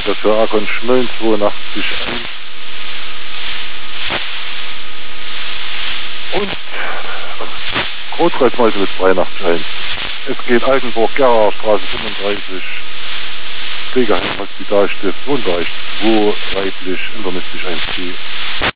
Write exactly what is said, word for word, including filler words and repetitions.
das für Akon Schmölln zweiundachtzig ein. Und Großkreismeise mit dreiundachtzig eins. Es geht Altenburg, Gerhard, Straße fünfunddreißig, Pflegeheim, Hospitalstift, Wohnbereich zwei, weiblich, internistisch eins G.